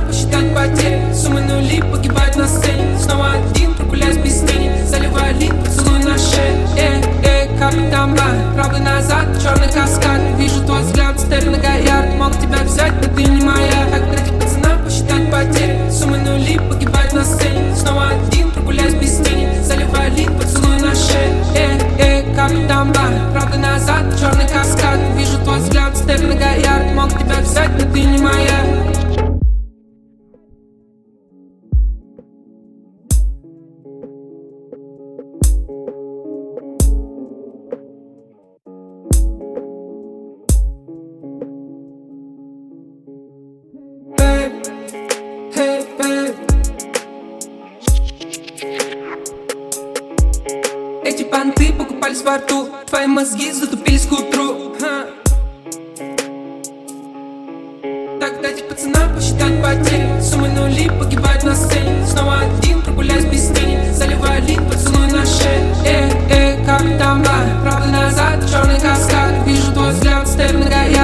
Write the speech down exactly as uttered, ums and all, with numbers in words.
посчитать потери. Суммы нули погибают на сцене. Снова один, прогуляюсь без тени. Заливаю лик, поцелуй на шее. Эй, эй, капитан Бар, правый назад, черный каскад. Вижу твой взгляд, Стерлинга Гоярд. Мог тебя взять, но ты не моя. Как третий пацана посчитать потери. Суммы нули погибают на сцене. Снова один, прогуляюсь без тени. Заливаю лик, поцелуй на шее. Эй, эй, капитан Бар, правый назад, черный каскад. Вижу твой взгляд, Стерлинга Гоярд. Мог тебя взять, но ты не моя. Hey, babe. Эти понты покупались во рту, твои мозги затупились к утру. Ха. Так дайте пацана посчитать потери. Суммы нули погибают на сцене. Снова один, прогуляюсь без тени. Заливаю лик, поцелуй на шее. Эй, эй, капитан Бар, правда назад, черный каскад. Вижу твой взгляд, Стерлинга Гоярд.